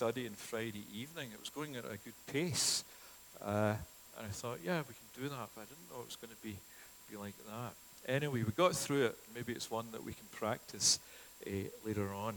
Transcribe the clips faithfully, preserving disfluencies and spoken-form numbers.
study on Friday evening. It was going at a good pace. Uh, and I thought, yeah, we can do that, but I didn't know it was going to be, be like that. Anyway, we got through it. Maybe it's one that we can practice uh, later on.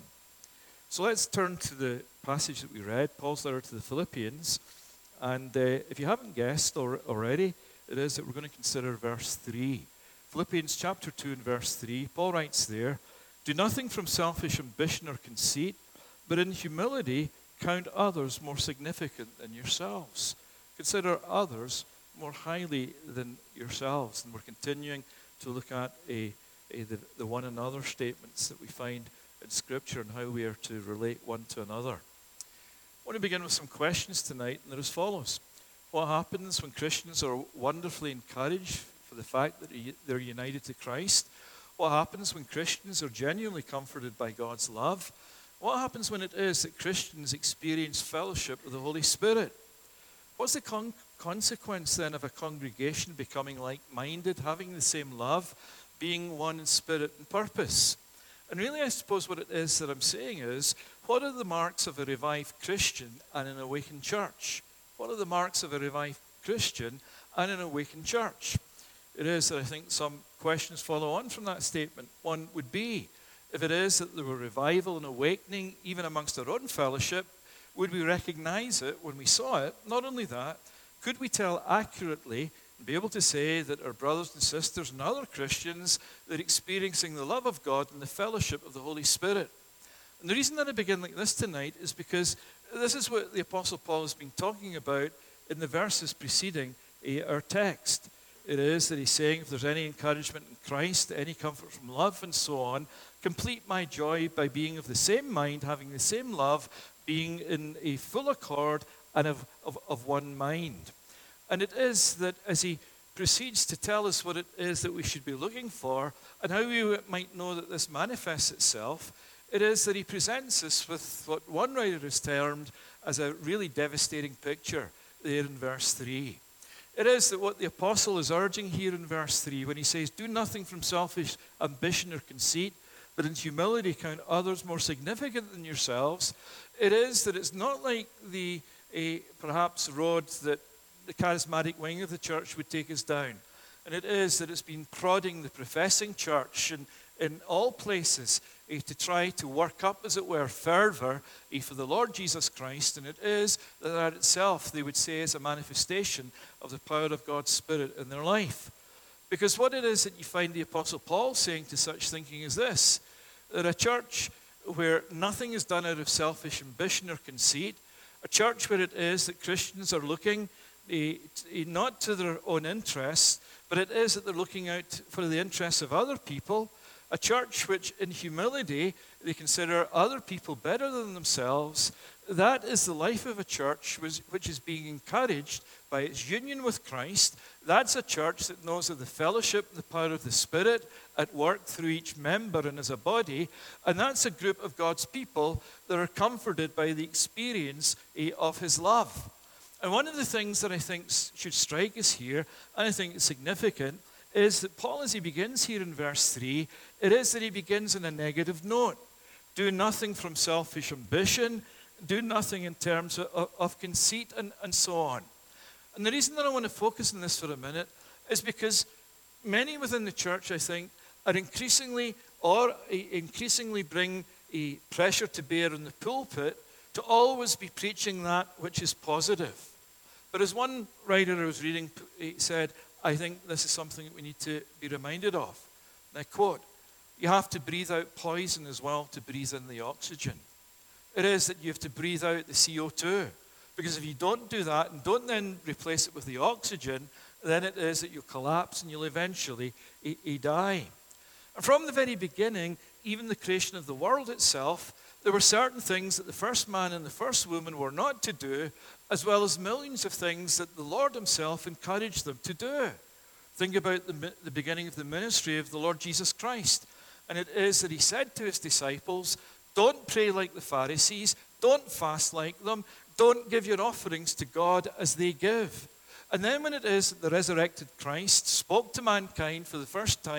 So let's turn to the passage that we read, Paul's letter to the Philippians. And uh, if you haven't guessed or, already, it is that we're going to consider verse three. Philippians chapter two and verse three, Paul writes there, "Do nothing from selfish ambition or conceit, but in humility count others more significant than yourselves. Consider others more highly than yourselves." And we're continuing to look at a, a, the, the one another statements that we find in Scripture and how we are to relate one to another. I want to begin with some questions tonight, and they're as follows. What happens when Christians are wonderfully encouraged for the fact that they're united to Christ? What happens when Christians are genuinely comforted by God's love? What happens when it is that Christians experience fellowship with the Holy Spirit? What's the con- consequence then of a congregation becoming like-minded, having the same love, being one in spirit and purpose? And really, I suppose what it is that I'm saying is, what are the marks of a revived Christian and an awakened church? What are the marks of a revived Christian and an awakened church? It is that I think some questions follow on from that statement. One would be, if it is that there were revival and awakening, even amongst our own fellowship, would we recognize it when we saw it? Not only that, could we tell accurately and be able to say that our brothers and sisters and other Christians are experiencing the love of God and the fellowship of the Holy Spirit? And the reason that I begin like this tonight is because this is what the Apostle Paul has been talking about in the verses preceding our text. It is that he's saying, if there's any encouragement in Christ, any comfort from love and so on, complete my joy by being of the same mind, having the same love, being in a full accord and of, of, of one mind. And it is that as he proceeds to tell us what it is that we should be looking for and how we might know that this manifests itself, it is that he presents us with what one writer has termed as a really devastating picture there in verse three. It is that what the apostle is urging here in verse three, when he says, "Do nothing from selfish ambition or conceit, but in humility count others more significant than yourselves," it is that it's not like the a, perhaps road that the charismatic wing of the church would take us down. And it is that it's been prodding the professing church in, in all places eh, to try to work up, as it were, fervor eh, for the Lord Jesus Christ. And it is that that itself, they would say, is a manifestation of the power of God's Spirit in their life. Because what it is that you find the Apostle Paul saying to such thinking is this, that a church where nothing is done out of selfish ambition or conceit, a church where it is that Christians are looking eh, eh, not to their own interests, but it is that they're looking out for the interests of other people, a church which in humility they consider other people better than themselves. That is the life of a church which, which is being encouraged by its union with Christ. That's a church that knows of the fellowship and the power of the Spirit at work through each member and as a body. And that's a group of God's people that are comforted by the experience eh, of his love. And one of the things that I think should strike us here, and I think is significant, is that Paul, as he begins here in verse three, it is that he begins on a negative note. Do nothing from selfish ambition, do nothing in terms of, of conceit, and, and so on. And the reason that I want to focus on this for a minute is because many within the church, I think, are increasingly or increasingly bring a pressure to bear in the pulpit to always be preaching that which is positive. But as one writer I was reading said, I think this is something that we need to be reminded of. And I quote, "You have to breathe out poison as well to breathe in the oxygen." It is that you have to breathe out the C O two. Because if you don't do that and don't then replace it with the oxygen, then it is that you'll collapse and you'll eventually e- e- die. And from the very beginning, even the creation of the world itself, there were certain things that the first man and the first woman were not to do, as well as millions of things that the Lord himself encouraged them to do. Think about the, the beginning of the ministry of the Lord Jesus Christ. And it is that he said to his disciples, don't pray like the Pharisees, don't fast like them, don't give your offerings to God as they give. And then when it is that the resurrected Christ spoke to mankind for the first time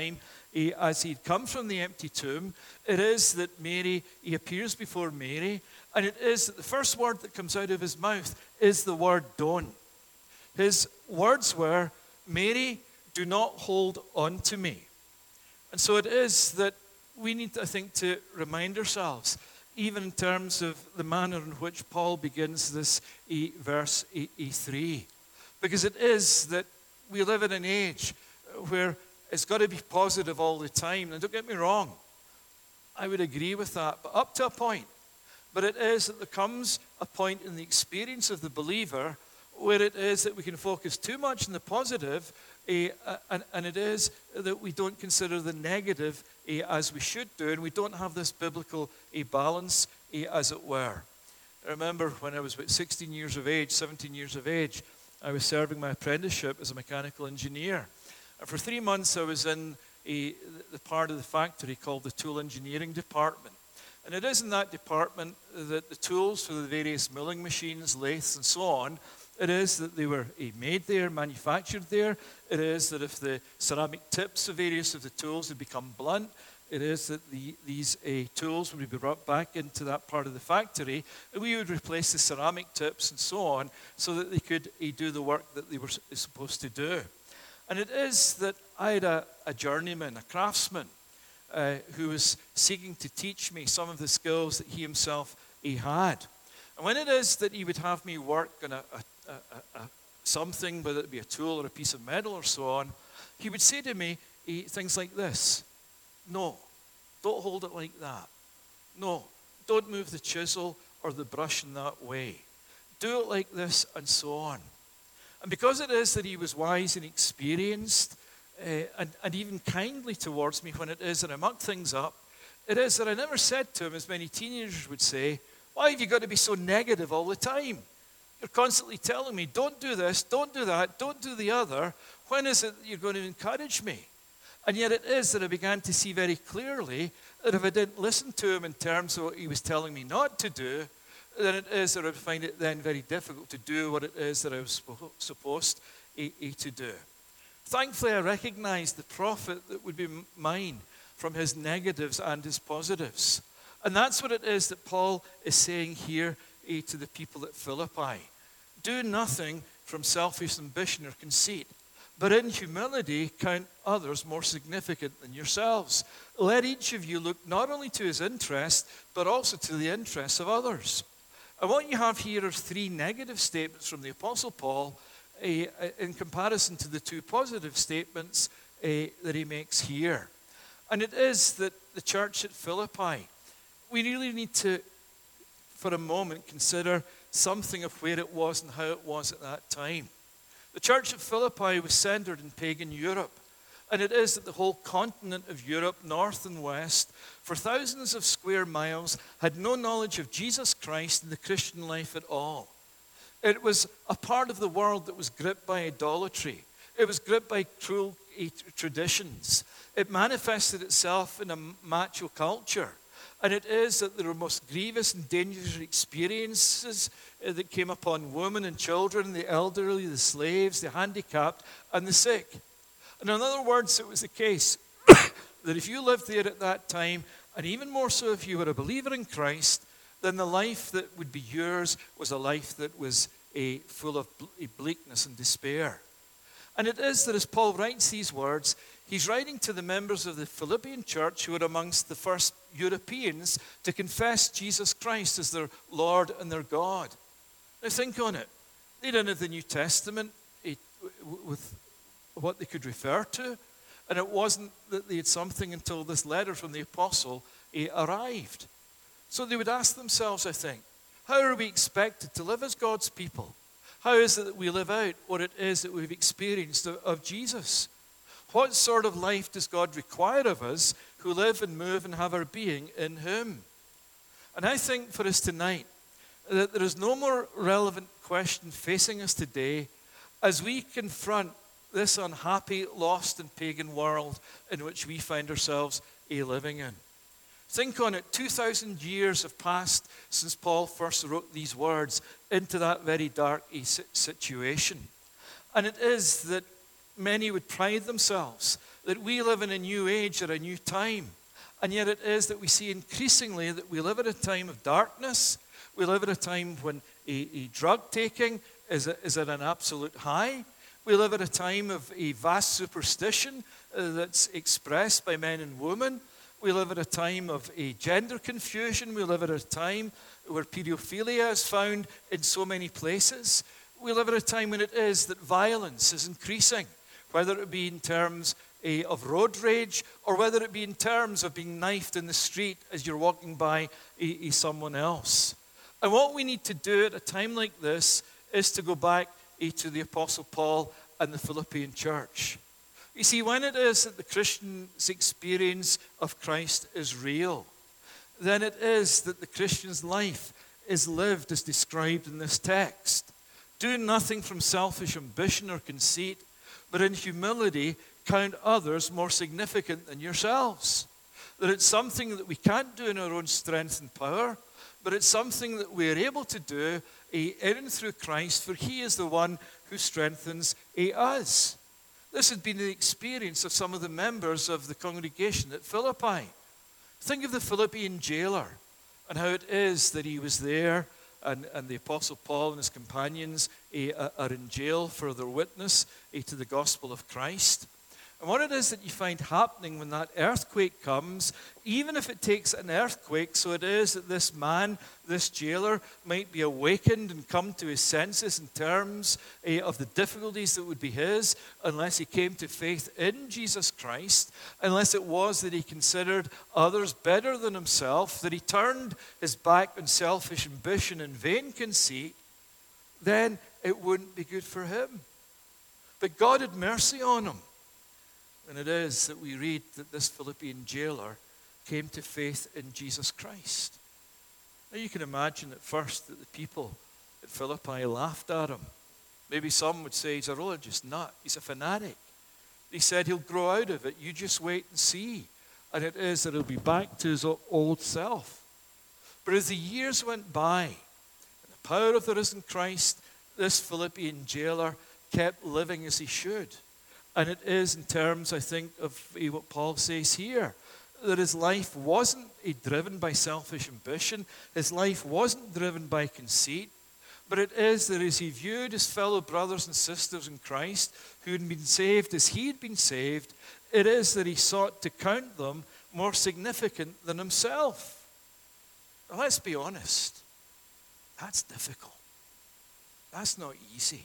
he, as he'd come from the empty tomb. It is that Mary, he appears before Mary, and it is that the first word that comes out of his mouth is the word don't. His words were, Mary, do not hold on to me. And so it is that we need, I think, to remind ourselves, even in terms of the manner in which Paul begins this e, verse e, e three. Because it is that we live in an age where it's got to be positive all the time. And don't get me wrong, I would agree with that, but up to a point. But it is that there comes a point in the experience of the believer where it is that we can focus too much on the positive, eh, and, and it is that we don't consider the negative eh, as we should do, and we don't have this biblical eh, balance, eh, as it were. I remember when I was about sixteen years of age, seventeen years of age, I was serving my apprenticeship as a mechanical engineer. And for three months I was in a, the part of the factory called the tool engineering department. And it is in that department that the tools for the various milling machines, lathes and so on, it is that they were made there, manufactured there. It is that if the ceramic tips of various of the tools had become blunt, it is that the, these uh, tools would be brought back into that part of the factory, and we would replace the ceramic tips and so on so that they could uh, do the work that they were supposed to do. And it is that I had a, a journeyman, a craftsman, uh, who was seeking to teach me some of the skills that he himself he had. And when it is that he would have me work on a, a, a, a something, whether it be a tool or a piece of metal or so on, he would say to me he, things like this: no, don't hold it like that. No, don't move the chisel or the brush in that way. Do it like this, and so on. And because it is that he was wise and experienced, uh, and, and even kindly towards me when it is that I muck things up, it is that I never said to him, as many teenagers would say, why have you got to be so negative all the time? You're constantly telling me, don't do this, don't do that, don't do the other. When is it that you're going to encourage me? And yet it is that I began to see very clearly that if I didn't listen to him in terms of what he was telling me not to do, then it is that I would find it then very difficult to do what it is that I was supposed to do. Thankfully, I recognized the profit that would be mine from his negatives and his positives. And that's what it is that Paul is saying here to the people at Philippi. Do nothing from selfish ambition or conceit, but in humility count others more significant than yourselves. Let each of you look not only to his interest, but also to the interests of others. And what you have here are three negative statements from the Apostle Paul uh, in comparison to the two positive statements uh, that he makes here. And it is that the church at Philippi, we really need to, for a moment, consider something of where it was and how it was at that time. The church at Philippi was centered in pagan Europe. And it is that the whole continent of Europe, north and west, for thousands of square miles, had no knowledge of Jesus Christ and the Christian life at all. It was a part of the world that was gripped by idolatry. It was gripped by cruel traditions. It manifested itself in a macho culture. And it is that there were most grievous and dangerous experiences that came upon women and children, the elderly, the slaves, the handicapped, and the sick. And in other words, it was the case that if you lived there at that time, and even more so if you were a believer in Christ, then the life that would be yours was a life that was a, full of bleakness and despair. And it is that as Paul writes these words, he's writing to the members of the Philippian church who were amongst the first Europeans to confess Jesus Christ as their Lord and their God. Now think on it. They didn't have the New Testament with what they could refer to. And it wasn't that they had something until this letter from the apostle eh, arrived. So they would ask themselves, I think, how are we expected to live as God's people? How is it that we live out what it is that we've experienced of, of Jesus? What sort of life does God require of us who live and move and have our being in him? And I think for us tonight that there is no more relevant question facing us today as we confront this unhappy, lost and pagan world in which we find ourselves a living in. Think on it, two thousand years have passed since Paul first wrote these words into that very dark situation. And it is that many would pride themselves that we live in a new age or a new time. And yet it is that we see increasingly that we live at a time of darkness. We live at a time when a, a drug taking is, a, is at an absolute high. We live at a time of a vast superstition uh, that's expressed by men and women. We live at a time of a gender confusion. We live at a time where pedophilia is found in so many places. We live at a time when it is that violence is increasing, whether it be in terms uh, of road rage or whether it be in terms of being knifed in the street as you're walking by a, a someone else. And what we need to do at a time like this is to go back uh, to the Apostle Paul and the Philippian church. You see, when it is that the Christian's experience of Christ is real, then it is that the Christian's life is lived as described in this text. Do nothing from selfish ambition or conceit, but in humility count others more significant than yourselves. That it's something that we can't do in our own strength and power, but it's something that we are able to do in and through Christ, for he is the one who strengthens us. This had been the experience of some of the members of the congregation at Philippi. Think of the Philippian jailer and how it is that he was there, and, and the Apostle Paul and his companions uh, are in jail for their witness uh, to the gospel of Christ. And what it is that you find happening when that earthquake comes, even if it takes an earthquake, so it is that this man, this jailer, might be awakened and come to his senses in terms uh, of the difficulties that would be his, unless he came to faith in Jesus Christ, unless it was that he considered others better than himself, that he turned his back on selfish ambition and vain conceit, then it wouldn't be good for him. But God had mercy on him. And it is that we read that this Philippian jailer came to faith in Jesus Christ. Now you can imagine at first that the people at Philippi laughed at him. Maybe some would say he's a religious nut, he's a fanatic. They said he'll grow out of it, you just wait and see. And it is that he'll be back to his old self. But as the years went by, and the power of the risen Christ, this Philippian jailer kept living as he should. And it is in terms, I think, of what Paul says here, that his life wasn't driven by selfish ambition, his life wasn't driven by conceit, but it is that as he viewed his fellow brothers and sisters in Christ who had been saved as he had been saved, it is that he sought to count them more significant than himself. Now, let's be honest, that's difficult. That's not easy.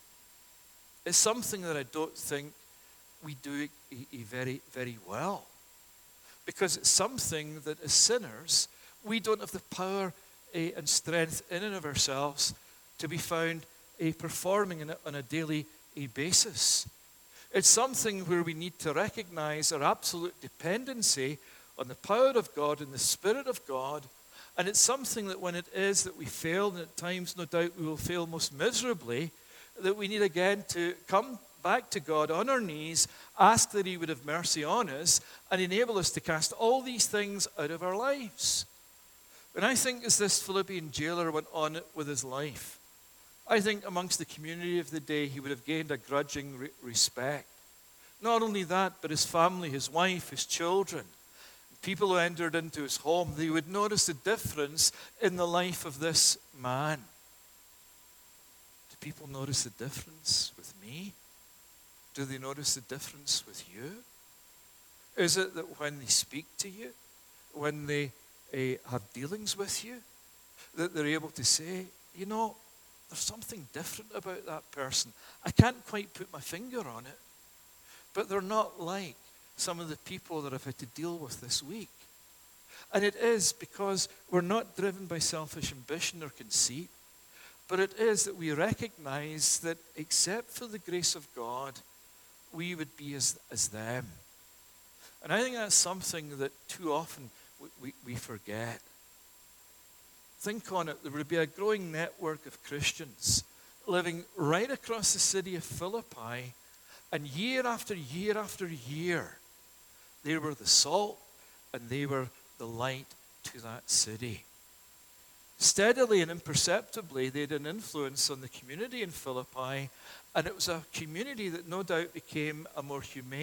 It's something that I don't think we do very, very well. Because it's something that as sinners, we don't have the power uh, and strength in and of ourselves to be found uh, performing in a, on a daily uh, basis. It's something where we need to recognize our absolute dependency on the power of God and the Spirit of God. And it's something that when it is that we fail, and at times no doubt we will fail most miserably, that we need again to come back to God on our knees, ask that he would have mercy on us, and enable us to cast all these things out of our lives. And I think as this Philippian jailer went on with his life, I think amongst the community of the day he would have gained a grudging re- respect. Not only that, but his family, his wife, his children, people who entered into his home, they would notice the difference in the life of this man. Do people notice the difference with me? Do they notice the difference with you? Is it that when they speak to you, when they uh, have dealings with you, that they're able to say, you know, there's something different about that person. I can't quite put my finger on it, but they're not like some of the people that I've had to deal with this week. And it is because we're not driven by selfish ambition or conceit, but it is that we recognize that except for the grace of God, we would be as, as them. And I think that's something that too often we, we, we forget. Think on it. There would be a growing network of Christians living right across the city of Philippi, and year after year after year, they were the salt and they were the light to that city. Steadily and imperceptibly, they had an influence on the community in Philippi, and it was a community that no doubt became a more humane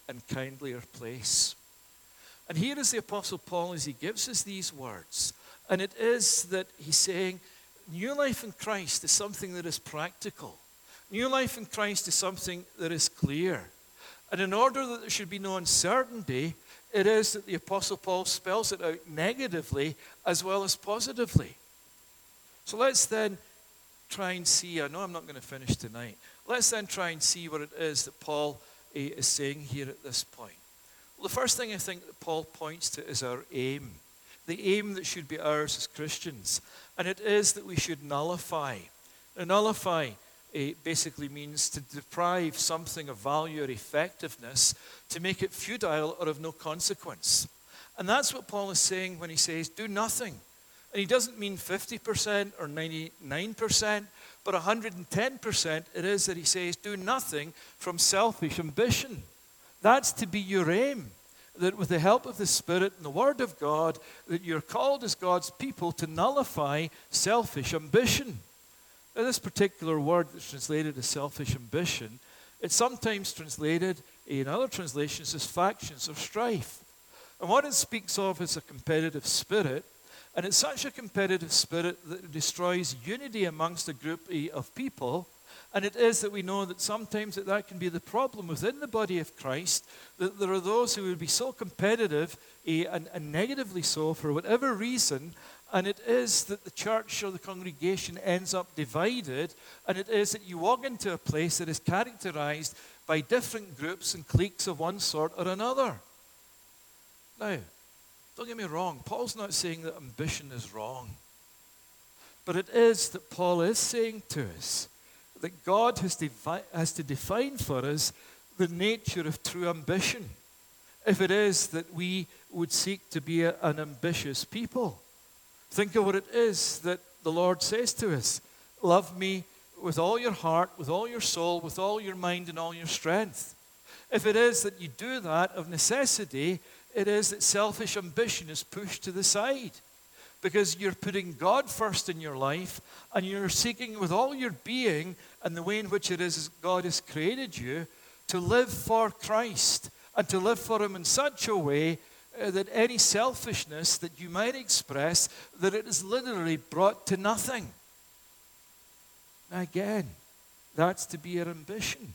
and kindlier place. And here is the Apostle Paul as he gives us these words. And it is that he's saying, new life in Christ is something that is practical. New life in Christ is something that is clear. And in order that there should be no uncertainty, it is that the Apostle Paul spells it out negatively as well as positively. So let's then try and see, I know I'm not going to finish tonight, let's then try and see what it is that Paul uh, is saying here at this point. Well, the first thing I think that Paul points to is our aim, the aim that should be ours as Christians, and it is that we should nullify. Now, nullify uh, basically means to deprive something of value or effectiveness, to make it futile or of no consequence. And that's what Paul is saying when he says, do nothing. And he doesn't mean fifty percent or ninety-nine percent, but one hundred ten percent it is that he says, do nothing from selfish ambition. That's to be your aim, that with the help of the Spirit and the Word of God, that you're called as God's people to nullify selfish ambition. Now, this particular word that's translated as selfish ambition, it's sometimes translated in other translations as factions or strife. And what it speaks of is a competitive spirit, and it's such a competitive spirit that it destroys unity amongst a group of people. And it is that we know that sometimes that, that can be the problem within the body of Christ, that there are those who will be so competitive eh, and, and negatively so for whatever reason, and it is that the church or the congregation ends up divided, and it is that you walk into a place that is characterized by different groups and cliques of one sort or another. Now, don't get me wrong, Paul's not saying that ambition is wrong, but it is that Paul is saying to us that God has, devi- has to define for us the nature of true ambition, if it is that we would seek to be a, an ambitious people. Think of what it is that the Lord says to us. Love me with all your heart, with all your soul, with all your mind and all your strength. If it is that you do that of necessity, it is that selfish ambition is pushed to the side. Because you're putting God first in your life, and you're seeking with all your being and the way in which it is God has created you to live for Christ and to live for Him in such a way uh, that any selfishness that you might express, that it is literally brought to nothing. Now again, that's to be our ambition.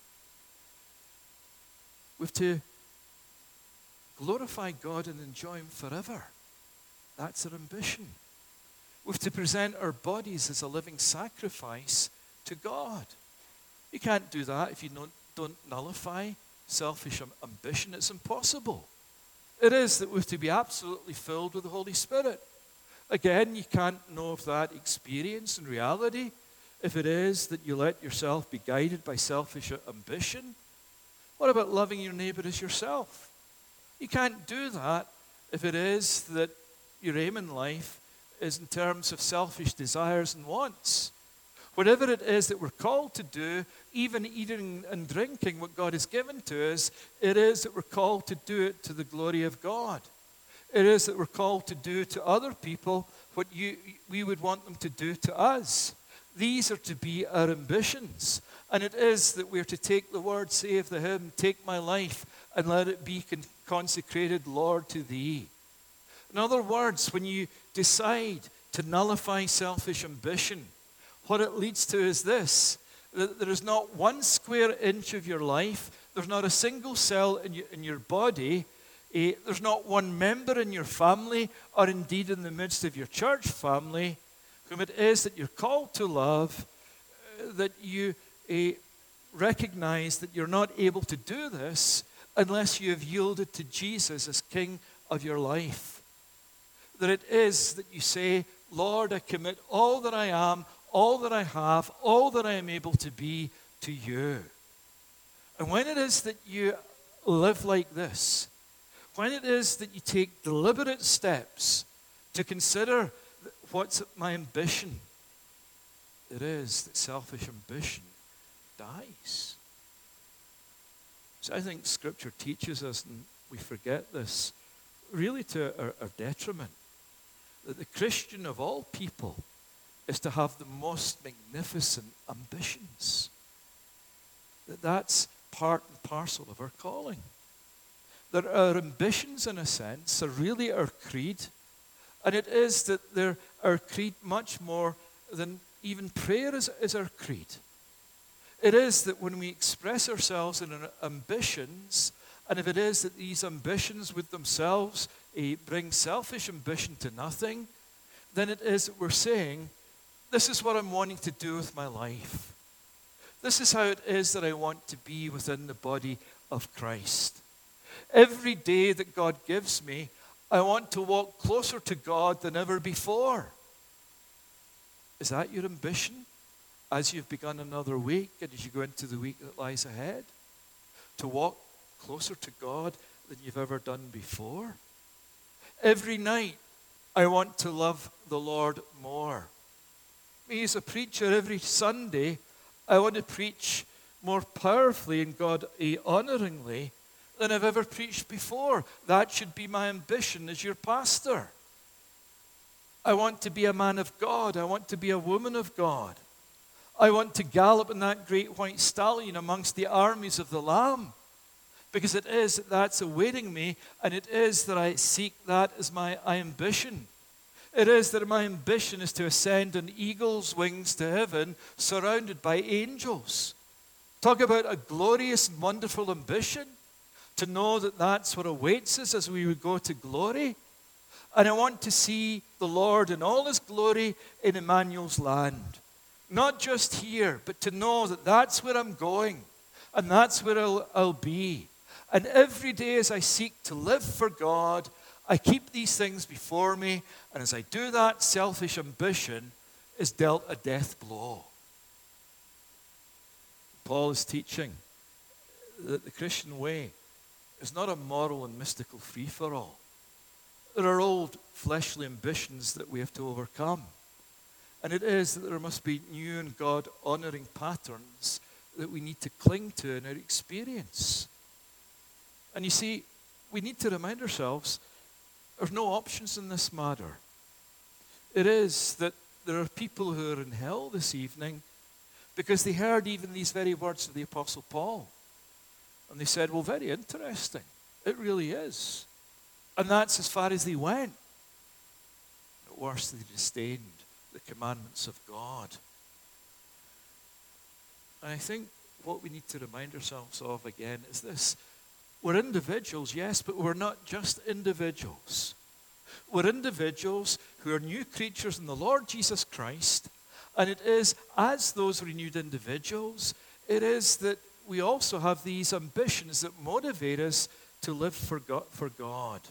We've to glorify God and enjoy Him forever. That's our ambition. We have to present our bodies as a living sacrifice to God. You can't do that if you don't, don't nullify selfish ambition. It's impossible. It is that we have to be absolutely filled with the Holy Spirit. Again, you can't know of that experience in reality if it is that you let yourself be guided by selfish ambition. What about loving your neighbor as yourself? You can't do that if it is that your aim in life is in terms of selfish desires and wants. Whatever it is that we're called to do, even eating and drinking what God has given to us, it is that we're called to do it to the glory of God. It is that we're called to do to other people what you, we would want them to do to us. These are to be our ambitions. And it is that we're to take the word, say of the hymn, take my life and let it be con- consecrated, Lord, to Thee. In other words, when you decide to nullify selfish ambition, what it leads to is this, that there is not one square inch of your life, there's not a single cell in your, in your body, eh, there's not one member in your family, or indeed in the midst of your church family, whom it is that you're called to love, uh, that you eh, recognize that you're not able to do this unless you have yielded to Jesus as King of your life. That it is that you say, Lord, I commit all that I am, all that I have, all that I am able to be to You. And when it is that you live like this, when it is that you take deliberate steps to consider what's my ambition, it is that selfish ambition dies. So I think Scripture teaches us, and we forget this, really to our, our detriment, that the Christian of all people is to have the most magnificent ambitions. That that's part and parcel of our calling. that our ambitions, in a sense, are really our creed. And it is that they're our creed much more than even prayer is, is our creed. It is that when we express ourselves in our ambitions, and if it is that these ambitions with themselves eh, bring selfish ambition to nothing, then it is that we're saying, this is what I'm wanting to do with my life. This is how it is that I want to be within the body of Christ. Every day that God gives me, I want to walk closer to God than ever before. Is that your ambition as you've begun another week and as you go into the week that lies ahead? To walk closer to God than you've ever done before? Every night, I want to love the Lord more. Me as a preacher, every Sunday, I want to preach more powerfully and God honoringly than I've ever preached before. That should be my ambition as your pastor. I want to be a man of God. I want to be a woman of God. I want to gallop in that great white stallion amongst the armies of the Lamb. Because it is that that's awaiting me, and it is that I seek that as my ambition. It is that my ambition is to ascend on eagle's wings to heaven, surrounded by angels. Talk about a glorious and wonderful ambition. To know that that's what awaits us as we would go to glory. And I want to see the Lord in all his glory in Emmanuel's land. Not just here, but to know that that's where I'm going. And that's where I'll, I'll be. And every day as I seek to live for God, I keep these things before me. And as I do that, selfish ambition is dealt a death blow. Paul is teaching that the Christian way is not a moral and mystical free-for-all. There are old fleshly ambitions that we have to overcome. And it is that there must be new and God-honoring patterns that we need to cling to in our experience. And you see, we need to remind ourselves there's no options in this matter. It is that there are people who are in hell this evening because they heard even these very words of the Apostle Paul. And they said, well, very interesting. It really is. And that's as far as they went. At worst, they disdained the commandments of God. And I think what we need to remind ourselves of again is this. We're individuals, yes, but we're not just individuals. We're individuals who are new creatures in the Lord Jesus Christ. And it is as those renewed individuals, it is that we also have these ambitions that motivate us to live for God. For God.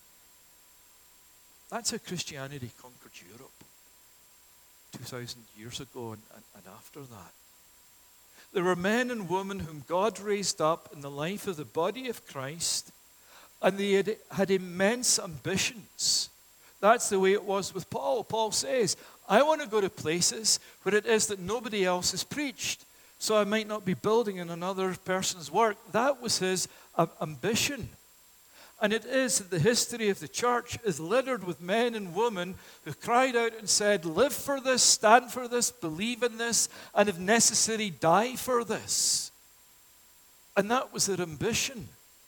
That's how Christianity conquered Europe two thousand years ago and, and, and after that. There were men and women whom God raised up in the life of the body of Christ, and they had, had immense ambitions. That's the way it was with Paul. Paul says, I want to go to places where it is that nobody else has preached, so I might not be building in another person's work. That was his uh, ambition. And it is that the history of the church is littered with men and women who cried out and said, live for this, stand for this, believe in this, and if necessary, die for this. And that was their ambition.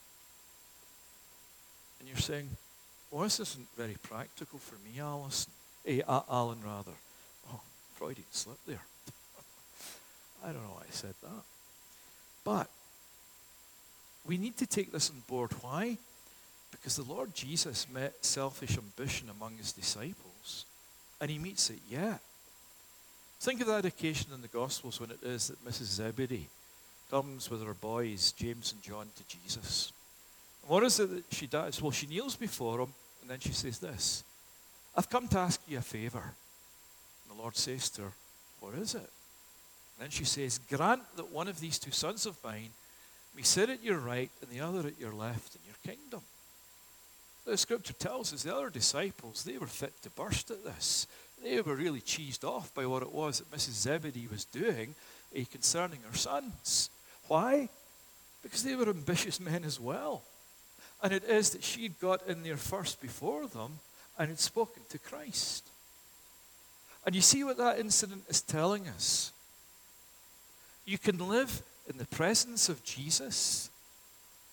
And you're saying, well, this isn't very practical for me, Alison. Eh, Alan, rather. Oh, Freudian slip there. I don't know why I said that. But we need to take this on board. Why? Because the Lord Jesus met selfish ambition among his disciples, and he meets it yet. Think of that occasion in the Gospels when it is that Missus Zebedee comes with her boys, James and John, to Jesus. And what is it that she does? Well, she kneels before him, and then she says this, I've come to ask you a favor. And the Lord says to her, what is it? And then she says, grant that one of these two sons of mine may sit at your right and the other at your left in your kingdom. The scripture tells us the other disciples, they were fit to burst at this. They were really cheesed off by what it was that Missus Zebedee was doing uh, concerning her sons. Why? Because they were ambitious men as well. And it is that she'd got in there first before them and had spoken to Christ. And you see what that incident is telling us? You can live in the presence of Jesus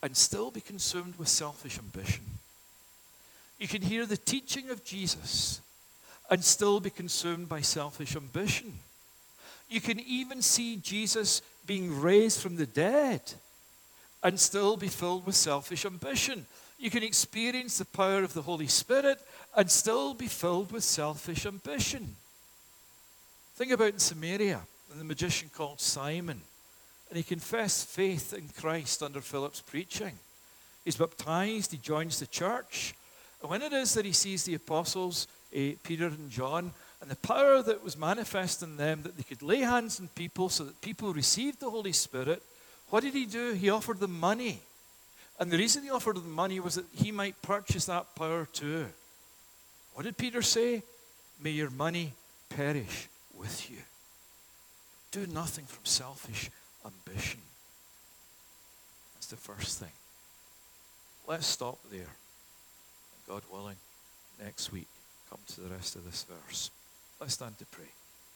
and still be consumed with selfish ambition. You can hear the teaching of Jesus and still be consumed by selfish ambition. You can even see Jesus being raised from the dead and still be filled with selfish ambition. You can experience the power of the Holy Spirit and still be filled with selfish ambition. Think about in Samaria, and the magician called Simon, and he confessed faith in Christ under Philip's preaching. He's baptized, he joins the church, and when it is that he sees the apostles, eh, Peter and John, and the power that was manifest in them, that they could lay hands on people so that people received the Holy Spirit, what did he do? He offered them money. And the reason he offered them money was that he might purchase that power too. What did Peter say? May your money perish with you. Do nothing from selfish ambition. That's the first thing. Let's stop there. And God willing, next week, come to the rest of this verse. Let's stand to pray.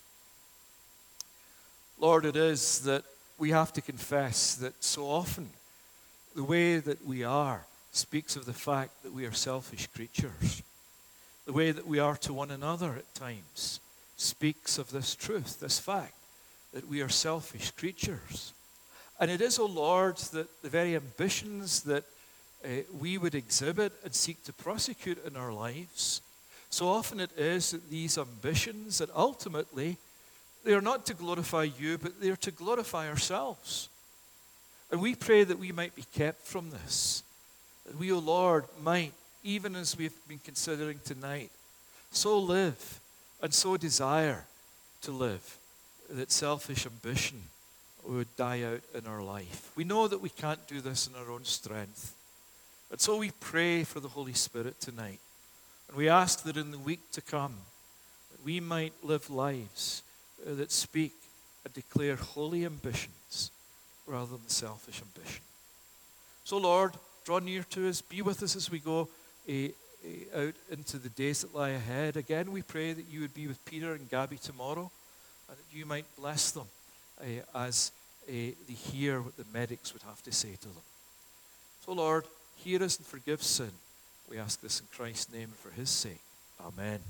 Lord, it is that we have to confess that so often the way that we are speaks of the fact that we are selfish creatures. The way that we are to one another at times speaks of this truth, this fact, that we are selfish creatures. And it is, O Lord, that the very ambitions that uh, we would exhibit and seek to prosecute in our lives, so often it is that these ambitions, that ultimately they are not to glorify you, but they are to glorify ourselves. And we pray that we might be kept from this. That we, O Lord, might, even as we've been considering tonight, so live and so desire to live that selfish ambition would die out in our life. We know that we can't do this in our own strength. And so we pray for the Holy Spirit tonight. And we ask that in the week to come, that we might live lives that speak and declare holy ambitions rather than selfish ambition. So Lord, draw near to us, be with us as we go uh, uh, out into the days that lie ahead. Again, we pray that you would be with Peter and Gabby tomorrow, and that you might bless them uh, as uh, they hear what the medics would have to say to them. So Lord, hear us and forgive sin. We ask this in Christ's name and for his sake. Amen.